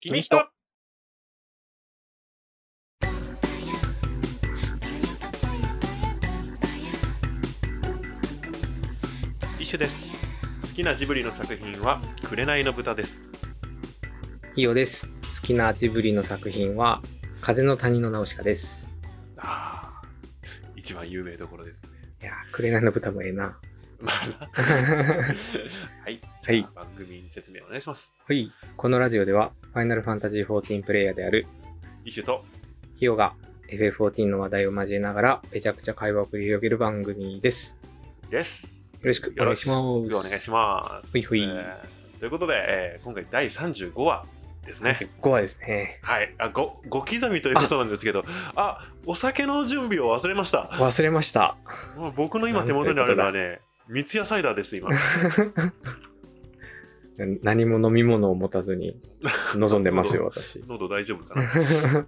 君人。イシュです。好きなジブリの作品は紅の豚です。 ヒヨです。好きなジブリの作品は風の谷のナウシカです。 一番有名どころですね。 いや、紅の豚もええな。 まあはい。 はい。 番組に説明お願いします。 はい。このラジオではファイナルファンタジー14プレイヤーであるイシュとヒヨが FF14 の話題を交えながらめちゃくちゃ会話を繰り広げる番組です。 です。 よろしくお願いします。 よろしくお願いします。 ほいほい。 ということで、今回第35話ですね。 35話ですね。 はい。ご刻みということなんですけど、お酒の準備を忘れました。 忘れました。 僕の今手元にあるのはね、三ツ矢サイダーです、今。 何も飲み物を持たずに臨んでますよ、私。 喉大丈夫かな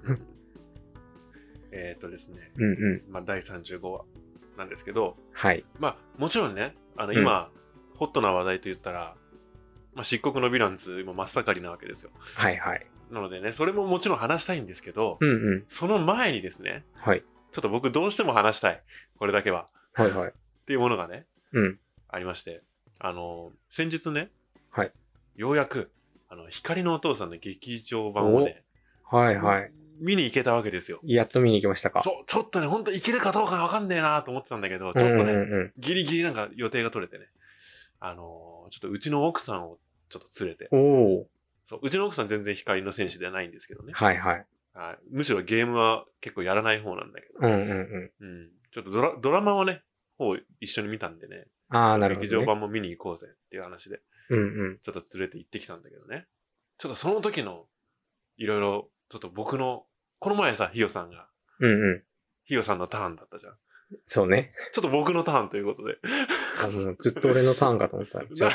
ですね、第35話なんですけど、 はい。 もちろんね、今、ホットな話題と言ったら、漆黒のヴィランズ、今真っ盛りなわけですよ。 はいはい。 なのでね、それももちろん話したいんですけど、その前にですね、 はい。 ちょっと僕どうしても話したい、これだけは。 はいはい。 っていうものがね、ありまして、先日ね、 はい。 ようやく、光のお父さんの劇場版をね、 はいはい。 見に行けたわけですよ。 やっと見に行きましたか。 そう、ちょっとね、ほんと行けるかどうかわかんねえなと思ってたんだけど、ちょっとね、ギリギリなんか予定が取れてね、ちょっとうちの奥さんをちょっと連れて、そう、うちの奥さん全然光の戦士ではないんですけどね。 はいはい。 むしろゲームは結構やらない方なんだけど、ちょっとドラマをね、一緒に見たんでね、 なるほどね、 劇場版も見に行こうぜっていう話で、ちょっと連れて行ってきたんだけどね。ちょっとその時の、いろいろ、ちょっと僕の、この前さ、ヒヨさんが、ヒヨさんのターンだったじゃん。 そうね。 ちょっと僕のターンということで。 ずっと俺のターンかと思ったら、違った。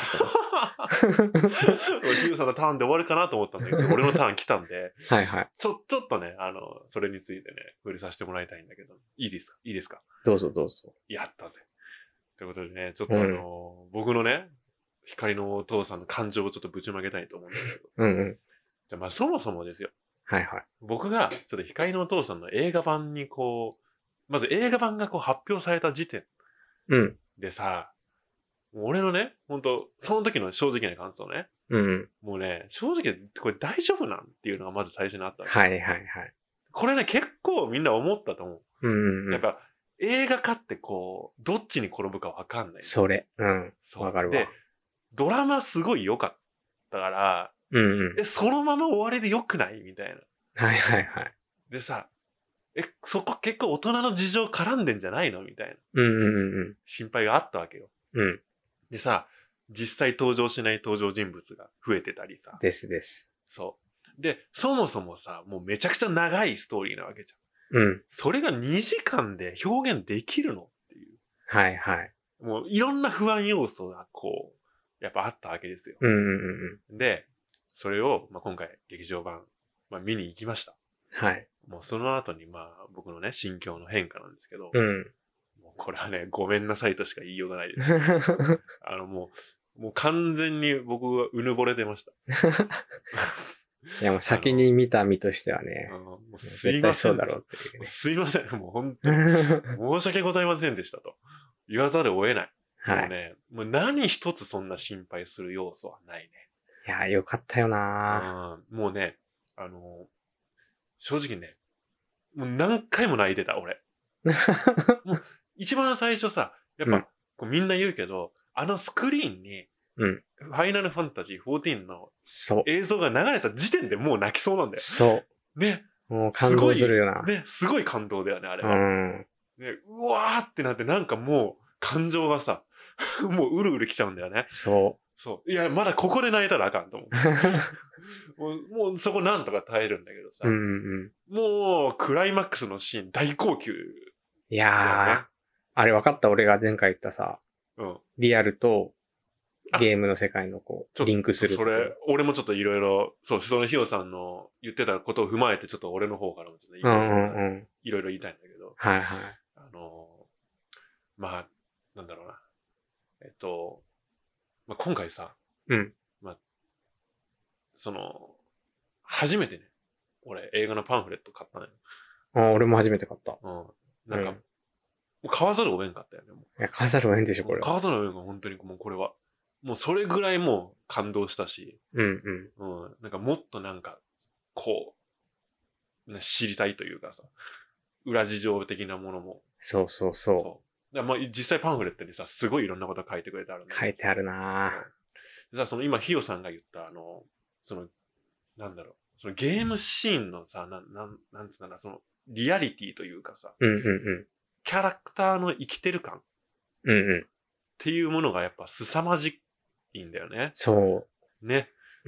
ヒヨさんのターンで終わるかなと思ったんだけど、俺のターン来たんで、 はいはい。 ちょっとね、それについてね、触れさせてもらいたいんだけど、いいですかどうぞどうぞ。 やったぜ。ということでね、ちょっと僕のね、光のお父さんの感情をちょっとぶちまけたいと思うんだけど。じゃあそもそもですよ。 はいはい。 僕がちょっと光のお父さんの映画版にまず映画版が発表された時点でさ、俺のね、本当その時の正直な感想ね。もうね、正直これ大丈夫なんっていうのがまず最初にあった。 はいはいはい。 これね、結構みんな思ったと思う。やっぱ映画化ってどっちに転ぶかわかんない。 それ。わかるわ。 で、ドラマすごい良かったから、そのまま終わりで良くないみたいな。 はいはいはい。 でさ、そこ結構大人の事情絡んでんじゃないのみたいな。心配があったわけよ。でさ、実際登場しない登場人物が増えてたりさ。 です。 そう。で、そもそもさ、もうめちゃくちゃ長いストーリーなわけじゃん。それが2時間で表現できるのっていう。 はいはい。 もういろんな不安要素がやっぱあったわけですよ。で、それを、今回劇場版、見に行きました。 はい。 もうその後に僕のね、心境の変化なんですけど、もうこれはね、ごめんなさいとしか言いようがないです。もう完全に僕はうぬぼれてました。 いやもう先に見た身としてはね、 もうすいません。 そうだろうっていうね。 すいません。もう本当に申し訳ございませんでしたと言わざるを得ない。もうね、もう何一つそんな心配する要素はないね。 いや、よかったよな。 もうね、正直ね、もう何回も泣いてた、俺。もう一番最初さ、やっぱ、みんな言うけど、スクリーンに、ファイナルファンタジー14の映像が流れた時点でもう泣きそうなんだよ。 そう。 ね。 もう感動するよな。 ね、すごい感動だよね、あれは。ね、うわーってなってなんかもう感情がさ、もううるうるきちゃうんだよね。そう。いや、まだここで泣いたらあかんと思う。もうそこなんとか耐えるんだけどさ。もうクライマックスのシーン大号泣。 いやー、あれ分かった俺が前回言ったさ、リアルとゲームの世界のリンクする。 それ、俺もちょっといろいろ、そのヒヨさんの言ってたことを踏まえて、ちょっと俺の方からもちょっといろいろ言いたいんだけど。 はいはい。 なんだろうな。今回さ、 初めてね、俺映画のパンフレット買ったのよ。 俺も初めて買った。 なんか、もう買わざるを得んかったよね。もういや、買わざるを得んでしょ、これは。 買わざるを得んか、本当にもうこれは。もうそれぐらいもう感動したし、なんかもっとなんか、こう、知りたいというかさ、裏事情的なものも。 そう。 まあ実際パンフレットにさ、すごいいろんなこと書いてくれてあるんだ。 書いてあるなぁ。その今、ヒヨさんが言ったその、なんだろう、そのゲームシーンのさ、なんつうんだろう、その、リアリティというかさ、キャラクターの生きてる感っていうものがやっぱ凄まじいんだよね。 そう。 ね。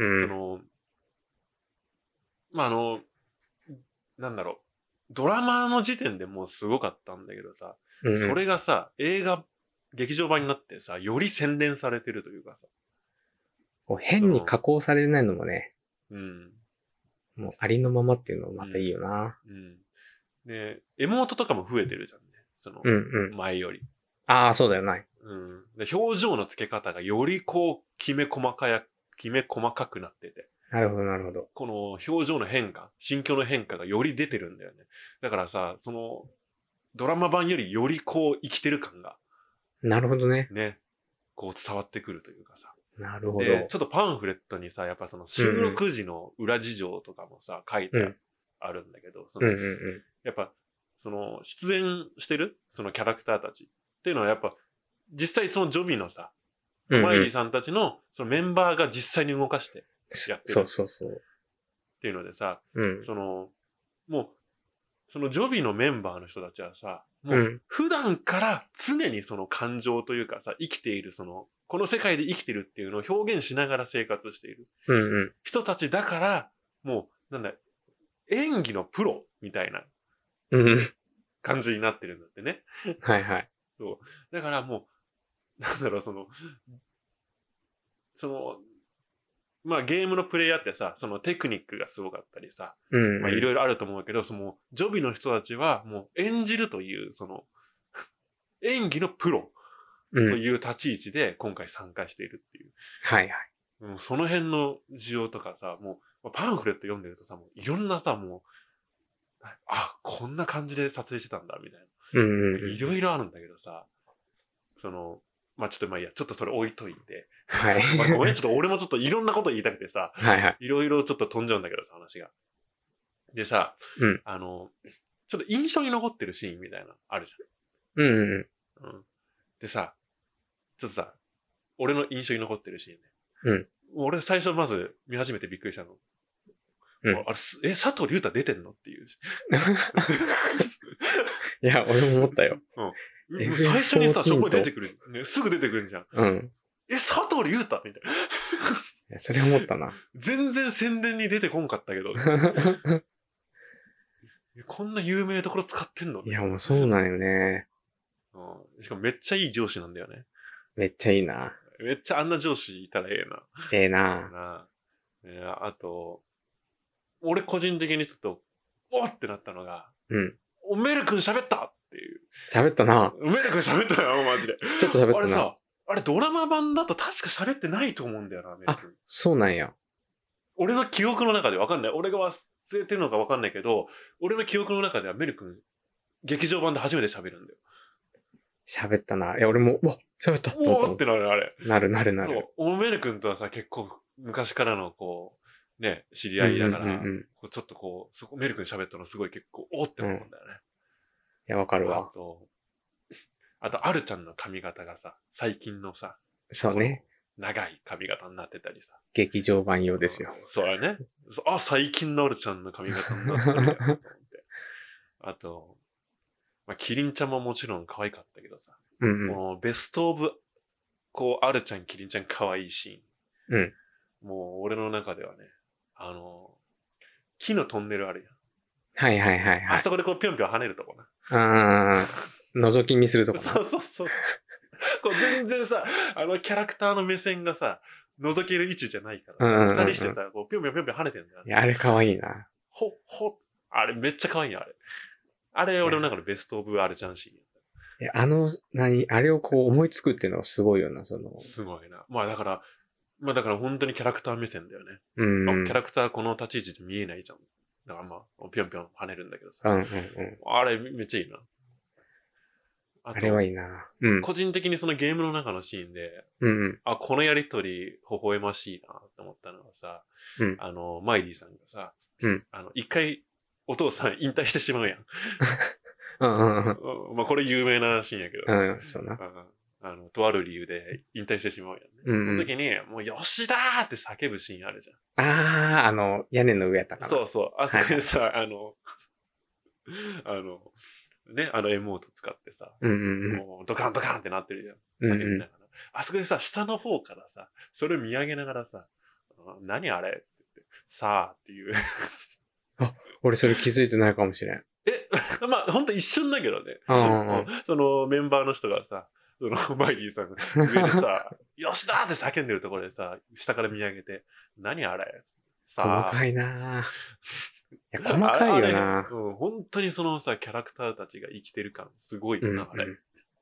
まあ、なんだろう、ドラマの時点でもうすごかったんだけどさ、それがさ、劇場版になってさ、より洗練されてるというかさ。 変に加工されないのもね。もうありのままっていうのもまたいいよな。 で、エモートとかも増えてるじゃんね。その、前より。 ああ、そうだよな。 で表情の付け方がよりこう、きめ細かくなってて。 なるほど。 この表情の変化、心境の変化がより出てるんだよね。だからさ、その、ドラマ版よりよりこう、生きてる感が。 なるほどね。 ね。こう伝わってくるというかさ。 なるほど。 で、ちょっとパンフレットにさ、やっぱその収録時の裏事情とかもさ、書いてあるんだけど、やっぱ、その、出演してるそのキャラクターたちっていうのはやっぱ、実際そのジョビのさ、マイリーさんたちのそのメンバーが実際に動かしてやってる。 そう。 っていうのでさ、その、もう、そのジョビのメンバーの人たちはさ、もう普段から常にその感情というかさ、生きているその、この世界で生きてるっていうのを表現しながら生活している。人たちだから、もう、演技のプロみたいな感じになってるんだってね。 はい。 そう。だからもう、まあゲームのプレイヤーってさ、そのテクニックがすごかったりさ、まあいろいろあると思うけど、そのジョビの人たちはもう演じるという、その演技のプロという立ち位置で今回参加しているっていう。もうその辺の需要とかさ、もうパンフレット読んでるとさ、もういろんなさ、もう、こんな感じで撮影してたんだ、みたいな。いろいろあるんだけどさ、その、まあちょっとまあいいや、ちょっとそれ置いといて。ごめん、ちょっと俺もちょっといろんなこと言いたくてさ、いろいろちょっと飛んじゃうんだけどさ、話が。でさ、ちょっと印象に残ってるシーンみたいな、あるじゃん。でさ、ちょっとさ、俺の印象に残ってるシーンね。俺最初まず見始めてびっくりしたの。あれ、佐藤隆太出てんのっていう。 いや、俺も思ったよ。 最初にさ、そこ出てくる。すぐ出てくるんじゃん。佐藤隆太みたいな。それ思ったな。 全然宣伝に出てこんかったけど。こんな有名なところ使ってんの？ いや、もうそうなんよね。 しかもめっちゃいい上司なんだよね。 めっちゃいいな。 めっちゃあんな上司いたらええな。 ええな。 あと、俺個人的にちょっと、おってなったのが、メル君喋ったっていう。 喋ったな。 メル君喋ったよ、マジで。 ちょっと喋ったな。 あれさ、あれドラマ版だと確か喋ってないと思うんだよな、メル君。 そうなんや。 俺の記憶の中でわかんない。俺が忘れてるのかわかんないけど、俺の記憶の中ではメル君、劇場版で初めて喋るんだよ。 喋ったな。俺も、喋った。 ってなる、あれ。 なる。 そう。メル君とはさ、結構昔からのこう、ね、知り合いだから、ちょっとこう、そこメル君喋ったのすごい結構、って思うんだよね。 いや、わかるわ。 あと、アルちゃんの髪型がさ、最近のさ、 そうね。 長い髪型になってたりさ。 劇場版用ですよ。 そうだね。最近のアルちゃんの髪型になってるやんと思って。あと、まあ、キリンちゃんももちろん可愛かったけどさ、このベストオブ、こう、アルちゃん、キリンちゃん可愛いシーン。もう、俺の中ではね、木のトンネルあるやん。 はい。 あそこでこう、ぴょんぴょん跳ねるとこな。 覗き見するとこな。 そう。こう全然さ、キャラクターの目線がさ、覗ける位置じゃないからさ、二人してさ、こう、ぴょんぴょん跳ねてるんだよ。 いや、あれ可愛いな。 あれめっちゃ可愛いよ、あれ。あれ、俺の中のベストオブアルちゃんシーン。 あれをこう思いつくっていうのはすごいよな、 すごいな。まあだから、 まあだから本当にキャラクター目線だよね。キャラクターこの立ち位置で見えないじゃん。だからまあ、ぴょんぴょん跳ねるんだけどさ。あれめっちゃいいな。 あれはいいな。 個人的にそのゲームの中のシーンで、このやりとり微笑ましいなって思ったのはさ、マイリーさんがさ、一回お父さん引退してしまうやん。まあこれ有名なシーンやけど。 そうな。 とある理由で引退してしまうやんね。その時に、もう吉田ーって叫ぶシーンあるじゃん。屋根の上やったかな。 そうそう。あそこでさ、ね、エモート使ってさ、もうドカンドカンってなってるじゃん。叫びながら。あそこでさ、下の方からさ、それを見上げながらさ、何あれって言って、さあっていう。 俺それ気づいてないかもしれん。 まあ、ほんと一瞬だけどね。そのメンバーの人がさ、そのマイリーさんが上でさ、吉田って叫んでるところでさ、下から見上げて、何あれさあ。細かいなぁ。いや、細かいよなぁ。本当にそのさ、キャラクターたちが生きてる感、すごいよな、あれ。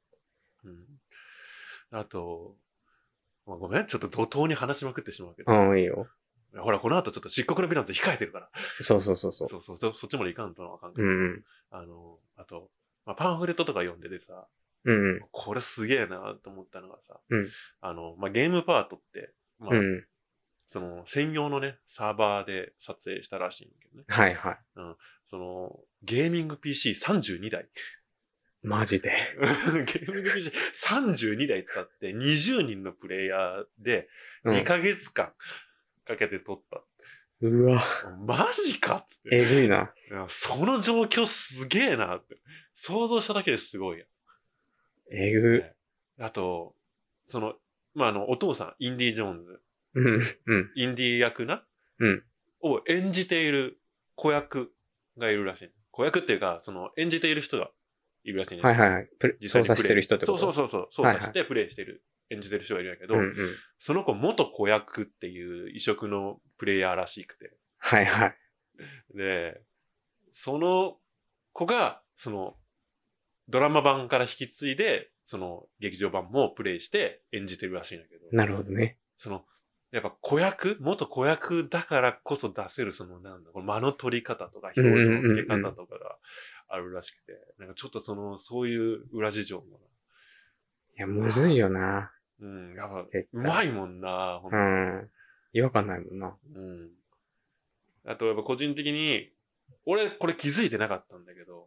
あと、ごめん、ちょっと怒涛に話しまくってしまうけど。 いいよ。 ほら、この後ちょっと漆黒のヴィランズ控えてるから。 そう。 そっちまでいかんとのはあかんけど。あと、まあ、パンフレットとか読んでてさ、これすげえなと思ったのがさ、まあ、ゲームパートって、まあ、その専用のね、サーバーで撮影したらしいんだけどね。 はいはい。 その、ゲーミング PC32 台。 マジで。 ゲーミング PC32 台使って20人のプレイヤーで2ヶ月間かけて撮った。 うわ。 マジかっつって。 えぐいな。 その状況すげえなって。想像しただけですごいや。 えぐ。 あと、その、まあ、お父さん、インディ・ジョーンズ。インディ役なを演じている子役がいるらしい。子役っていうか、その、演じている人がいるらしいね。 はい。操作してる人ってこと？ そう。操作してプレイしてる、演じてる人がいるんやけど、その子元子役っていう異色のプレイヤーらしくて。 はいはい。 で、その子が、その、ドラマ版から引き継いで、その劇場版もプレイして演じてるらしいんだけど。 なるほどね。 その、やっぱ元子役だからこそ出せるそのなんだ、この間の取り方とか表情の付け方とかがあるらしくて、なんかちょっとそういう裏事情も。 いや、むずいよな。 やっぱ、うまいもんな、 ほんと。違和感ないもんな。 あと、やっぱ個人的に、俺、これ気づいてなかったんだけど、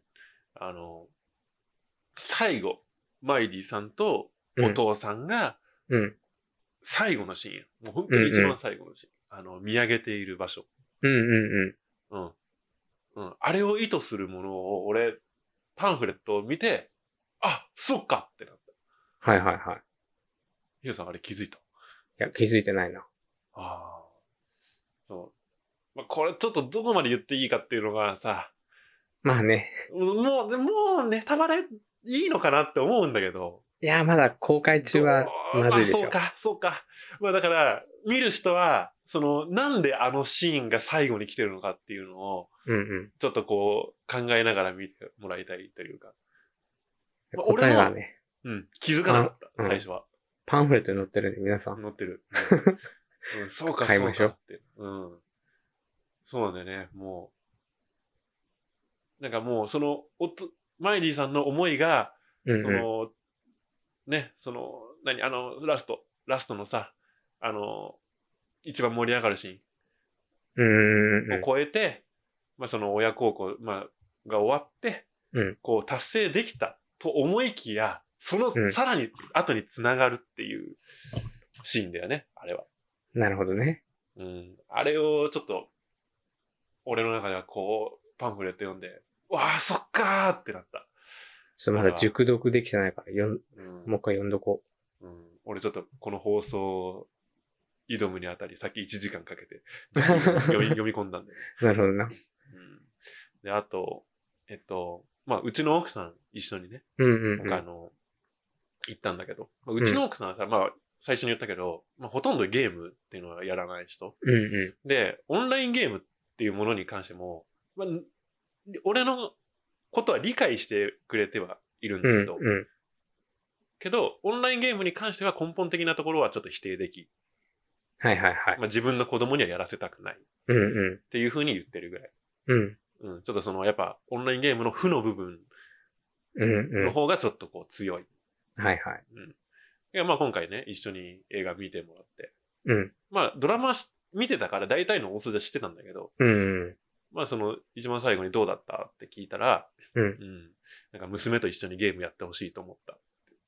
最後、マイディさんとお父さんが、最後のシーン、もう本当に一番最後のシーン、見上げている場所。あれを意図するものを、俺、パンフレットを見て、あ、そっかってなった。 はい。 ヒデさん、あれ気づいた？いや、気づいてないな。 そう。まあ、これちょっとどこまで言っていいかっていうのがさ、 まあね。 もうネタバレいいのかなって思うんだけど。 いや、まだ公開中はまずいでしょ。 そうか。まあだから、見る人は、なんであのシーンが最後に来てるのかっていうのを、ちょっとこう、考えながら見てもらいたいというか。 答えはね。 気づかなかった、最初は。 パンフレットに載ってるんで、皆さん。 載ってる。そうか、 買いましょうって。そうなんだよね、もう。なんかもう、マイリーさんの思いが、ラストのさ、一番盛り上がるシーンを超えて、まあその親孝行、が終わって、こう達成できたと思いきや、さらに後に繋がるっていうシーンだよね、あれは。 なるほどね。 あれをちょっと、俺の中ではこう、パンフレット読んで、わあ、そっかーってなった。 まだ熟読できてないから、もう一回読んどこう。俺ちょっとこの放送、挑むにあたり、さっき1時間かけて読み込んだんで。 なるほどな。 で、あと、まあ、うちの奥さん一緒にね、行ったんだけど、うちの奥さんはさ、まあ、最初に言ったけど、まあ、ほとんどゲームっていうのはやらない人。で、オンラインゲームっていうものに関しても、まあ、俺のことは理解してくれてはいるんだけど、オンラインゲームに関しては根本的なところはちょっと否定できはいはいはい。 まあ自分の子供にはやらせたくない。 うんうん。 っていう風に言ってるぐらい。 うん。 うん。ちょっとその、やっぱ、オンラインゲームの負の部分の方がちょっとこう強い。 はいはい。 うん。いや、まあ今回ね、一緒に映画見てもらって。 うん。 まあドラマ見てたから大体の大筋は知ってたんだけど。 うん。 まあその、一番最後にどうだったって聞いたら、 うん。 うん。なんか娘と一緒にゲームやってほしいと思った。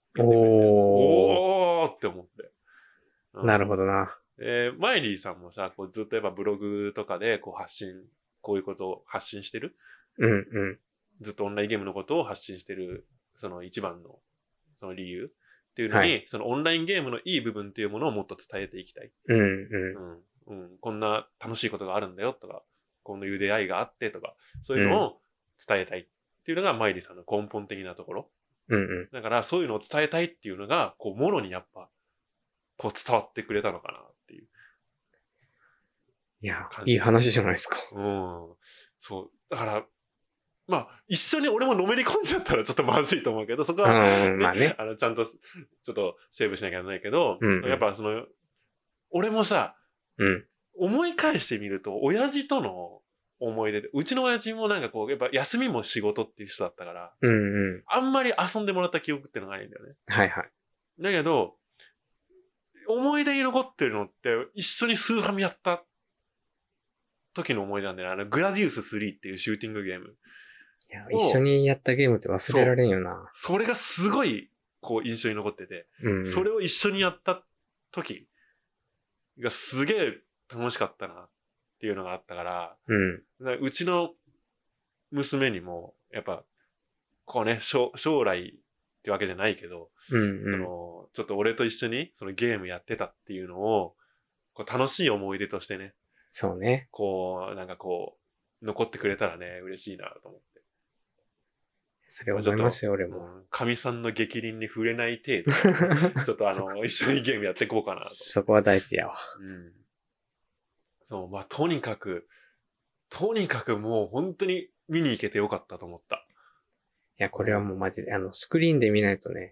おーって思って。 なるほどな。 マイリーさんもさ、こうずっとやっぱブログとかでこうこういうことを発信してる。 うんうん。 ずっとオンラインゲームのことを発信してる、その一番の、その理由っていうのに、そのオンラインゲームのいい部分っていうものをもっと伝えていきたい。 うんうん。 こんな楽しいことがあるんだよとか、こういう出会いがあってとか、そういうのを伝えたいっていうのがマイリーさんの根本的なところ。 うんうん。 だからそういうのを伝えたいっていうのが、こう、もろにやっぱ、こう伝わってくれたのかなっていう。 いや、いい話じゃないですか。 うん。そう。だから、まあ、一緒に俺ものめり込んじゃったらちょっとまずいと思うけど、そこは、ね、 まあね。 ちゃんと、ちょっとセーブしなきゃいけないけど、やっぱその、俺もさ、思い返してみると、親父との思い出で、うちの親父もなんかこう、やっぱ休みも仕事っていう人だったから、あんまり遊んでもらった記憶ってのがないんだよね。 はいはい。 だけど、思い出に残ってるのって、一緒にスーファミやった時の思い出なんだよね。グラディウス3っていうシューティングゲーム。 いや、一緒にやったゲームって忘れられんよな。 それがすごい、こう、印象に残ってて、それを一緒にやった時がすげえ楽しかったなっていうのがあったから、うちの娘にも、やっぱ、こうね、将来ってわけじゃないけど、ちょっと俺と一緒にそのゲームやってたっていうのを、こう楽しい思い出としてね。 そうね。 こう、なんかこう、残ってくれたらね、嬉しいなと思って。 それ思いますよ、俺も。 神さんの逆鱗に触れない程度、ちょっと一緒にゲームやっていこうかなと。 そこは大事やわ。 そう、まあ、とにかくもう本当に見に行けてよかったと思った。 いや、これはもうマジで、スクリーンで見ないとね、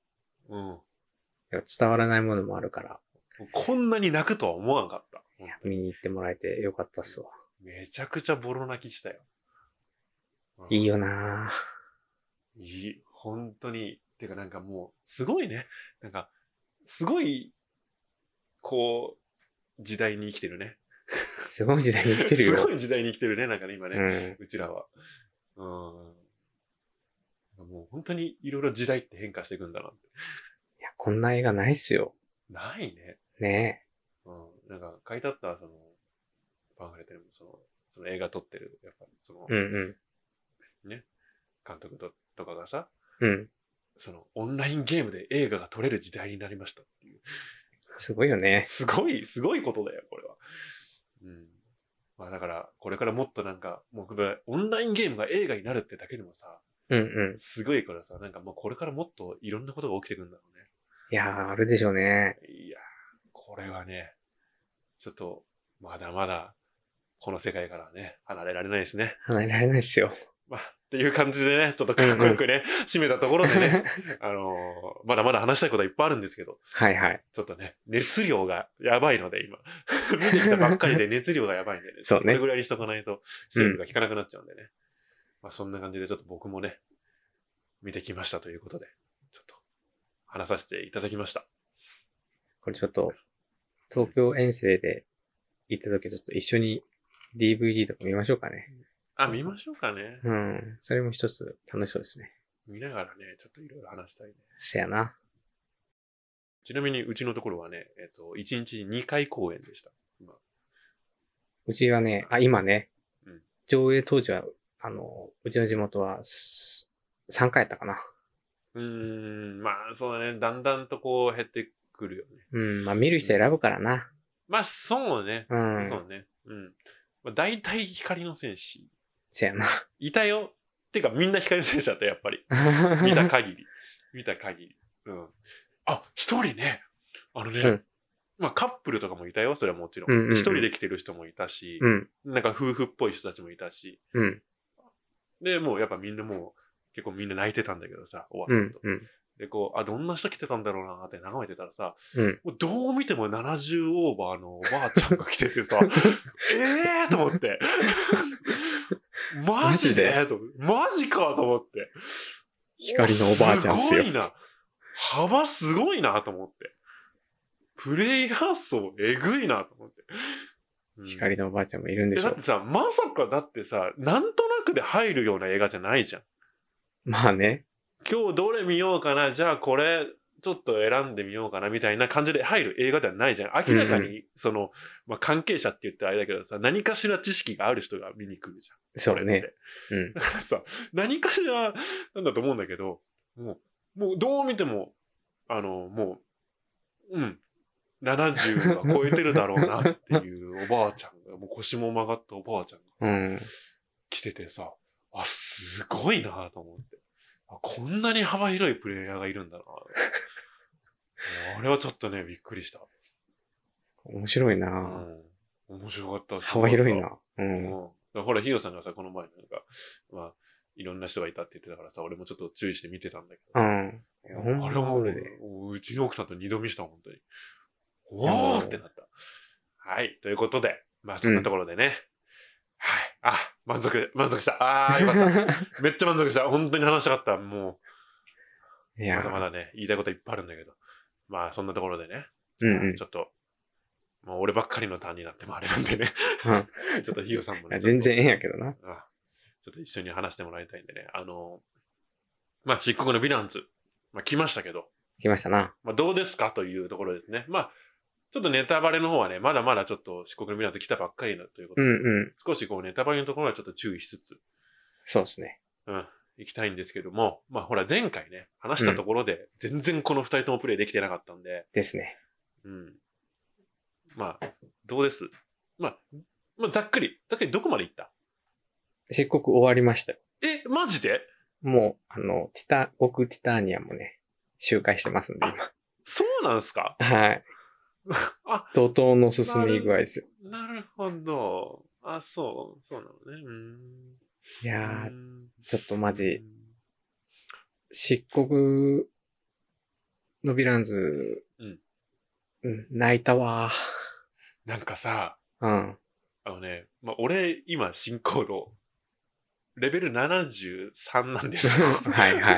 伝わらないものもあるから。 こんなに泣くとは思わんかった。 いや、見に行ってもらえてよかったっすわ。 めちゃくちゃボロ泣きしたよ。 いいよなぁ。いい。本当に。てかなんかもう、すごいね。なんか、すごい、こう、時代に生きてるね。 すごい時代に生きてるよ。 すごい時代に生きてるね、なんかね、今ね。うちらは。もう本当にいろいろ時代って変化していくんだなって。 いや、こんな映画ないっすよ。 ないね。 ねえ。なんか書いてあった、その、パンフレットにもその映画撮ってる、やっぱその、ね、監督とかがさ、その、オンラインゲームで映画が撮れる時代になりましたっていう。 すごいよね。 すごいことだよ、これは。まあだから、これからもっとなんか、もう、オンラインゲームが映画になるってだけでもさ、すごいからさ、なんかもうこれからもっといろんなことが起きてくるんだろうね。 いやー、あるでしょうね。 いやー、これはね、ちょっと、まだまだ、この世界からね、離れられないですね。 離れられないですよ。 まあ、っていう感じでね、ちょっとかっこよくね、締めたところでね、まだまだ話したいことはいっぱいあるんですけど、 はいはい。 ちょっとね、熱量がやばいので、今。見てきたばっかりで熱量がやばいんでね。 そうね。 これぐらいにしとかないと、セーブが効かなくなっちゃうんでね。まあ、そんな感じでちょっと僕もね、見てきましたということで、ちょっと、話させていただきました。 これちょっと、東京遠征で行った時ちょっと一緒に DVD とか見ましょうかね。 見ましょうかね。 それも一つ楽しそうですね。 見ながらね、ちょっといろいろ話したいね。 せやな。 ちなみにうちのところはね、1日2回公演でした。今。 うちはね、今ね、上映当時は、うちの地元は3回やったかな。 まあそうだね、だんだんとこう減ってくるよね。 まあ見る人選ぶからな。 まあそうね。そうね。まあ、大体光の戦士。 せやな。 いたよ。てかみんな光の戦士だったやっぱり。見た限り。一人ね。まあカップルとかもいたよ。それはもちろん。一人で来てる人もいたし、なんか夫婦っぽい人たちもいたし。で、もうやっぱみんなもう結構みんな泣いてたんだけどさ、終わったと。 で、こう、どんな人来てたんだろうなって眺めてたらさ、 もうどう見ても70オーバーのおばあちゃんが来ててさ、と思って。マジでマジかと思って。 光のおばあちゃんっすよ。 すごいな。幅すごいなと思って。プレイヤー層えぐいなと思って。 光のおばあちゃんもいるんでしょ。 だってさ、まさかだってさ、なんとなくで入るような映画じゃないじゃん。 まあね。 今日どれ見ようかな、じゃあこれちょっと選んでみようかなみたいな感じで入る映画ではないじゃん。明らかに、関係者って言ってあれだけどさ、何かしら知識がある人が見に来るじゃん。 そうね。 だからさ、何かしらなんだと思うんだけど、もうどう見ても、70は超えてるだろうなっていうおばあちゃんが、もう腰も曲がったおばあちゃんがさ、来ててさ、すごいなと思って。こんなに幅広いプレイヤーがいるんだな。あれはちょっとね、びっくりした。 面白いな、 面白かった。 幅広いな。 ほら、ヒロさんがさ、この前いろんな人がいたって言ってたからさ、俺もちょっと注意して見てたんだけど。あれはもう、うちの奥さんと二度見した、本当に。おーってなった。はい。ということで、そんなところでね。はい。満足した。よかった。めっちゃ満足した。本当に話したかった。もう。まだまだね、言いたいこといっぱいあるんだけど。そんなところでね。ちょっと、もう俺ばっかりのターンになってもあれなんでね。ちょっとヒヨさんもね。 全然ええんやけどな。 ちょっと一緒に話してもらいたいんでね。漆黒のヴィランズ。来ましたけど。 来ましたな。 どうですかというところですね。ちょっとネタバレの方はね、まだまだちょっと漆黒のヴィランズ来たばっかりだということで、少しこうネタバレのところはちょっと注意しつつ、 そうですね。 行きたいんですけども、ほら前回ね、話したところで、全然この二人ともプレイできてなかったんで。 ですね。 どうですざっくりどこまで行った？ 漆黒終わりましたよ。 マジで？ もう、僕ティターニアもね、周回してますんで、今。 そうなんすか？ はい。怒涛の進み具合ですよ。 なるほど。そうなのね。 いやー、ちょっとマジ、漆黒のヴィランズ、泣いたわ。 なんかさ、俺、今、進行度、レベル73なんですよ。 はいはい。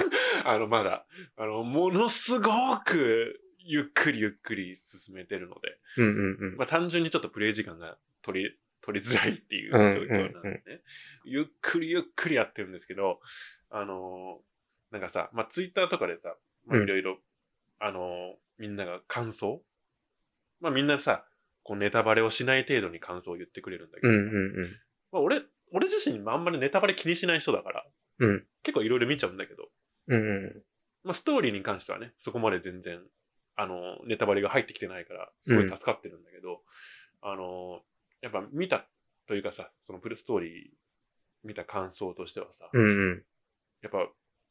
まだ、ものすごく、ゆっくり進めてるので。単純にちょっとプレイ時間が取りづらいっていう状況なんでね。ゆっくりやってるんですけど、なんかさ、ツイッターとかでさ、いろいろ、みんなが感想みんなさ、こうネタバレをしない程度に感想を言ってくれるんだけどさ。俺自身あんまりネタバレ気にしない人だから、結構いろいろ見ちゃうんだけど、ストーリーに関してはね、そこまで全然、ネタバレが入ってきてないから、すごい助かってるんだけど、やっぱ見たというかさ、そのプルストーリー見た感想としてはさ、やっぱ、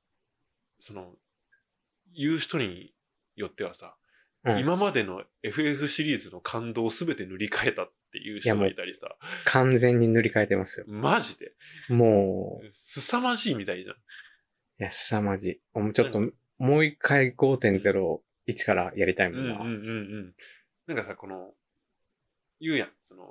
言う人によってはさ、今までの FF シリーズの感動をすべて塗り替えたっていう人がいたりさ。 完全に塗り替えてますよ。 マジで？ もう。 凄まじいみたいじゃん。 いや、凄まじい。ちょっと、もう一回 5.01 からやりたいもんな。 なんかさ、言うやん。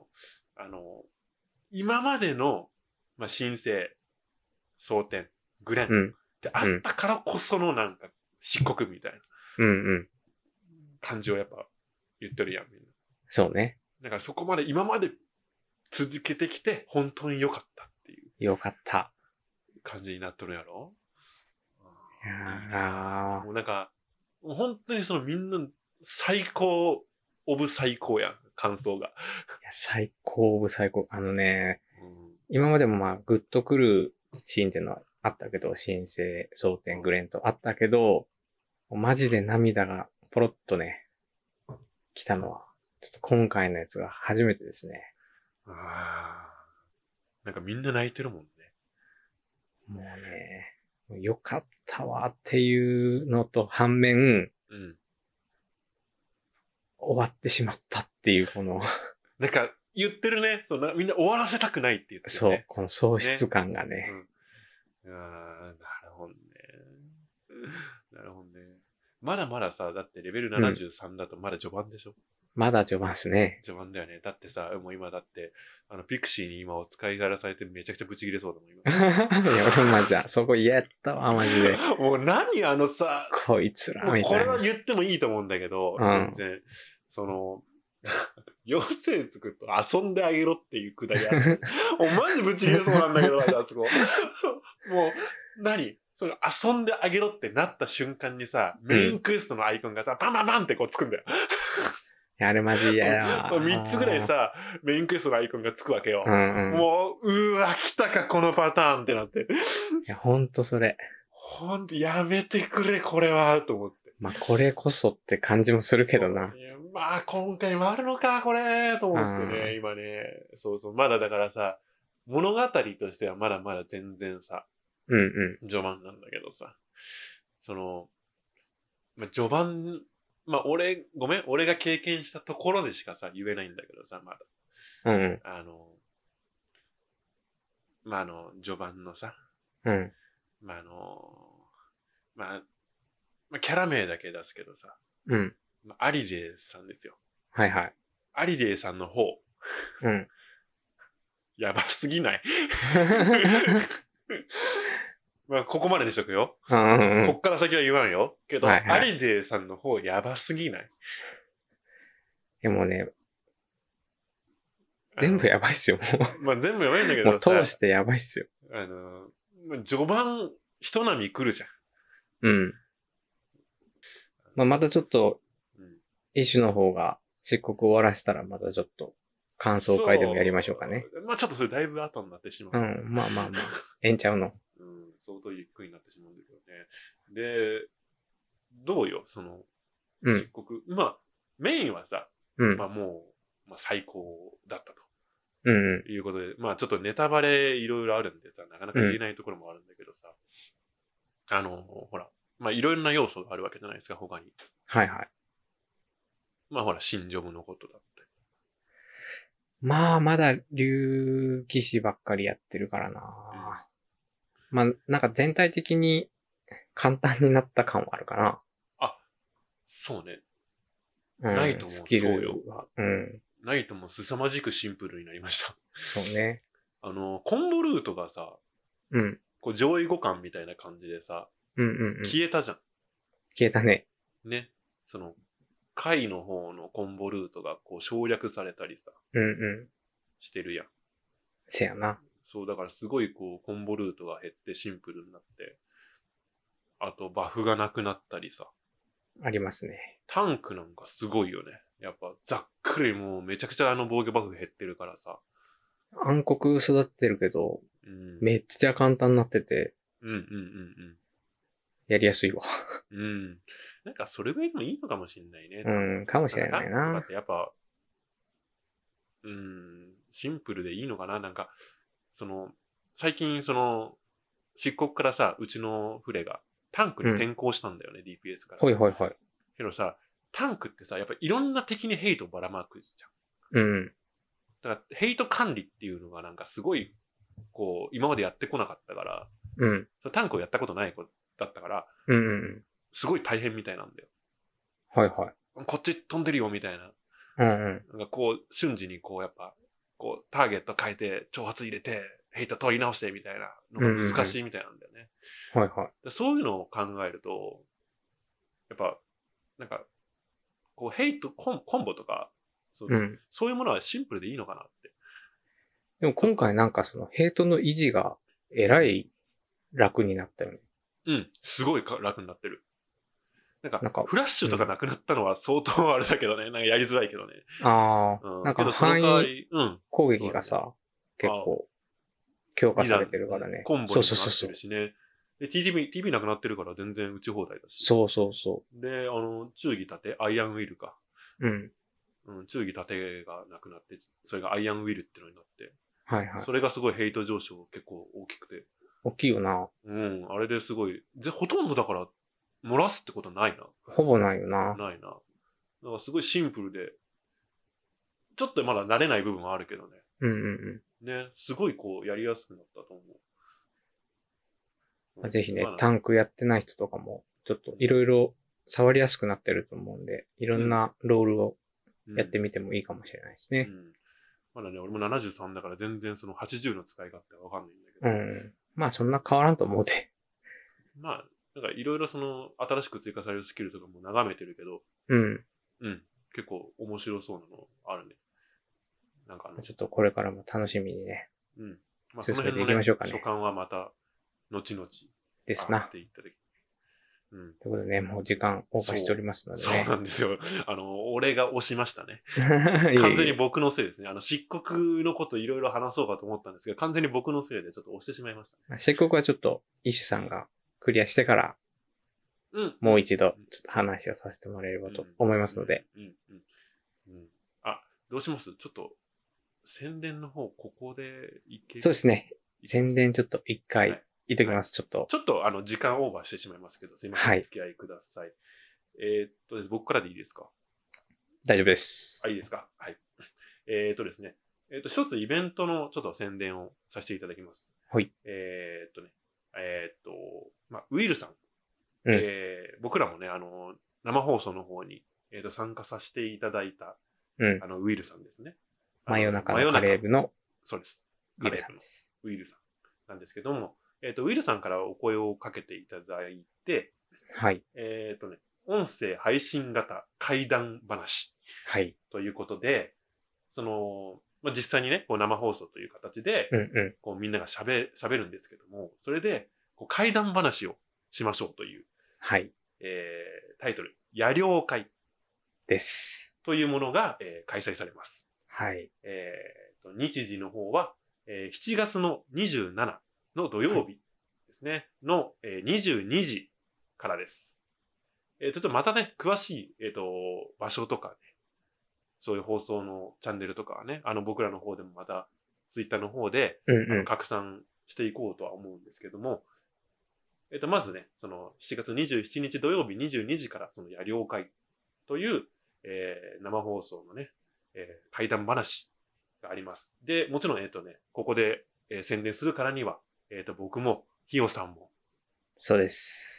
今までの、新生、蒼天、グレンってあったからこそのなんか、漆黒みたいな。感じをやっぱ言ってるやん、みんな。 そうね。 だからそこまで今まで続けてきて本当に良かったっていう。 良かった。 感じになっとるやろ？ いやもうなんか、もう本当にみんな最高オブ最高やん、感想が。いや、 最高オブ最高。今までもグッとくるシーンっていうのはあったけど、新生、蒼天、グレンとあったけど、マジで涙がポロッとね、来たのは、ちょっと今回のやつが初めてですね。 なんかみんな泣いてるもんね。 もうね、よかったわっていうのと反面、終わってしまったっていうなんか言ってるね。みんな終わらせたくないって言ってるね。 そう、この喪失感がね。 なるほどね。なるほどね。 まだまださ、だってレベル73だとまだ序盤でしょ、 まだ序盤ですね。 序盤だよね。だってさ、もう今だって、ピクシーに今お使い柄されてめちゃくちゃブチ切れそうだもん、今。 いや、俺もマジだ。そこ嫌やったわ、マジで。 もう何さ、 こいつら、みたいな。 これは言ってもいいと思うんだけど、全然、妖精族と遊んであげろっていうくだりある。もうマジブチ切れそうなんだけど、あそこ。もう、遊んであげろってなった瞬間にさ、メインクエストのアイコンがさ、バンバンバンってこうつくんだよ。 あれマジ嫌やわ。 3つぐらいさ、メインクエストのアイコンがつくわけよ。もう、来たか、このパターンってなって。いや、ほんとそれ。 ほんと、やめてくれ、これは、と思って。 まあ、これこそって感じもするけどな。 まあ、今回もあるのか、これ、と思ってね、今ね。そうそう、まだだからさ、物語としてはまだまだ全然さ、序盤なんだけどさ、序盤、ごめん、俺が経験したところでしかさ、言えないんだけどさ、まだ。序盤のさ、キャラ名だけ出すけどさ、アリジェさんですよ。 はいはい。 アリジェさんの方。やばすぎないここまでにしとくよ。こっから先は言わんよ。けど、アリジェさんの方やばすぎない？ でもね、全部やばいっすよ、 もう。全部やばいんだけどもう通してやばいっすよ。 序盤、人並み来るじゃん。 またちょっと、イシュの方が漆黒終わらせたらまたちょっと感想会でもやりましょうかね。 ちょっとそれだいぶ後になってしまう。 まあ。ええんちゃうの。 相当ゆっくりになってしまうんだけどね。で、どうよ、漆黒。メインはさ、もう、最高だったと。いうことで、ちょっとネタバレいろいろあるんでさ、なかなか言えないところもあるんだけどさ、ほら、いろいろな要素があるわけじゃないですか、他に。 はいはい。 ほら、新ジョブのことだって。 まだ竜騎士ばっかりやってるからな。なんか全体的に簡単になった感はあるかな。 そうね。ナイトもそうよ。ナイトも凄まじくシンプルになりました。 そうね。 コンボルートがさ、こう上位互換みたいな感じでさ、消えたじゃん。 消えたね。 ね。回の方のコンボルートがこう省略されたりさ、してるやん。 せやな。 そう、だからすごいこうコンボルートが減ってシンプルになって、あとバフがなくなったりさ。 ありますね。 タンクなんかすごいよね。やっぱざっくりもうめちゃくちゃ防御バフ減ってるからさ。 暗黒育ってるけど、めっちゃ簡単になってて、やりやすいわ。 なんかそれぐらいでもいいのかもしんないね。 かもしれないな。 だってやっぱ、シンプルでいいのかな。なんか、最近漆黒からさ、うちの船がタンクに転向したんだよね、DPS から。 はい。 けどさ、タンクってさ、やっぱいろんな敵にヘイトばらまくじゃん。だから、ヘイト管理っていうのがなんかすごい、こう、今までやってこなかったから、タンクをやったことない子だったから、すごい大変みたいなんだよ。 はい。 こっち飛んでるよ、みたいな。なんかこう、瞬時にこう、やっぱ、こう、ターゲット変えて、挑発入れて、ヘイト取り直して、みたいなのが難しいみたいなんだよね。そういうのを考えると、やっぱ、なんか、こう、ヘイトコンボとか、そういうものはシンプルでいいのかなって。 でも今回なんかヘイトの維持がえらい楽になったよね。 すごい楽になってる。なんか、フラッシュとかなくなったのは相当あれだけどね。なんかやりづらいけどね。 なんか範囲攻撃がさ、結構強化されてるからね。 コンボになってるしね。で、TB なくなってるから全然打ち放題だし。 そう。 で、忠義盾、アイアンウィルか。忠義盾がなくなって、それがアイアンウィルってのになって。それがすごいヘイト上昇結構大きくて。 大きいよな。 あれですごい。ほとんどだから、漏らすってことないな。 ほぼないよな。 ないな。だからすごいシンプルで、ちょっとまだ慣れない部分はあるけどね。ね、すごいこう、やりやすくなったと思う。 ぜひね、タンクやってない人とかも、ちょっといろいろ触りやすくなってると思うんで、いろんなロールをやってみてもいいかもしれないですね。 まだね、俺も73だから全然その80の使い勝手はわかんないんだけど。 まあそんな変わらんと思うで。 まあ、なんかいろいろその新しく追加されるスキルとかも眺めてるけど、結構面白そうなのあるね。なんかちょっとこれからも楽しみにね。 まあその辺のね、所感はまた、後々。 ですな。 っていただき。 ということでね、もう時間オーバーしておりますのでね。 そうなんですよ。俺が押しましたね。完全に僕のせいですね。漆黒のこといろいろ話そうかと思ったんですけど、完全に僕のせいでちょっと押してしまいました、ね。 漆黒はちょっと、イシュさんがクリアしてから、もう一度、ちょっと話をさせてもらえればと思いますので。 どうします？ちょっと、宣伝の方、ここでいける？ そうですね。宣伝ちょっと一回、言っときます、ちょっと。 ちょっと時間オーバーしてしまいますけど、すいません、お付き合いください。僕からでいいですか？ 大丈夫です。 いいですか？はい。ですね。一つイベントのちょっと宣伝をさせていただきます。 はい。 ウィルさん。僕らもね、生放送の方に、参加させていただいた、ウィルさんですね。 真夜中のカレー部の、 そうです。 ウィルさんです。 ウィルさんなんですけども、ウィルさんからお声をかけていただいて、 はい。 音声配信型怪談話。 はい。 ということで、実際にね、こう生放送という形で、こうみんなが喋るんですけども、それで、こう怪談話をしましょうという、 はい。 タイトル、夜聊会。 です。 というものが、開催されます。 はい。 日時の方は、7月の27の土曜日ですね、の、22時からです。ちょっとまたね、詳しい、場所とかね、そういう放送のチャンネルとかはね、僕らの方でもまた、ツイッターの方で、拡散していこうとは思うんですけども、まずね、その、7月27日土曜日22時から、その夜聊会という、生放送のね、怪談話があります。で、もちろん、ここで、宣伝するからには、僕も、ひよさんも、 そうです。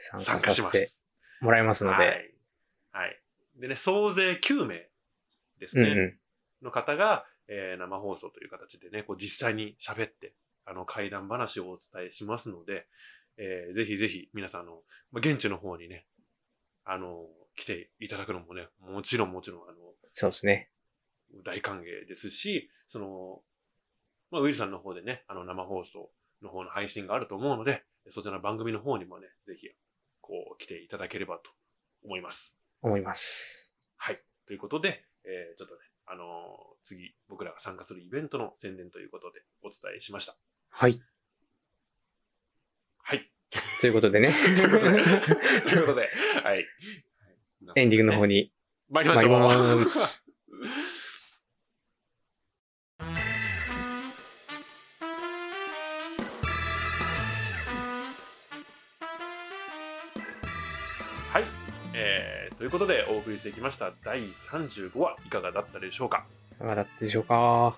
参加します。 もらえますので。 はい。でね、総勢9名ですね。の方が、生放送という形でね、こう実際に喋って、怪談話をお伝えしますので、ぜひぜひ皆さん現地の方にね、来ていただくのもね、もちろん、 そうですね。 大歓迎ですし、ウィルさんの方でね、生放送の方の配信があると思うので、そちらの番組の方にもね、ぜひ、こう、来ていただければと思います。はい。ということで、ちょっとね、次、僕らが参加するイベントの宣伝ということでお伝えしました。 はい。 はい。 ということでね。 ということで、はい。 エンディングの方に参りましょう。はい。ということでお送りしてきました第35話いかがだったでしょうか？ いかがだったでしょうか？ はい。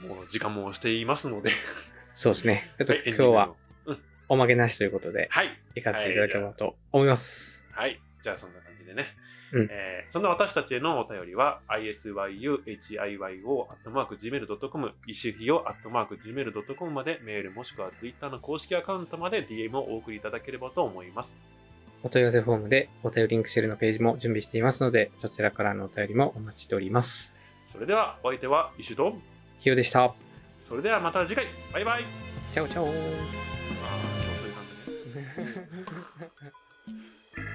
もう時間もしていますので。 そうですね。ちょっと今日はおまけなしということで、 はい。 行かせていただければと思います。 はい。じゃあそんな感じでね。そんな私たちへのお便りは isyuhiyo@gmail.com いしゅひよ@gmail.com までメールもしくは Twitter の公式アカウントまで DM をお送りいただければと思います。 お問い合わせフォームでお便りリンクシェルのページも準備していますので、そちらからのお便りもお待ちしております。 それではお相手はイシュとひよでした。 それではまた次回。バイバイ。 チャオチャオ。 今日そういう感じね。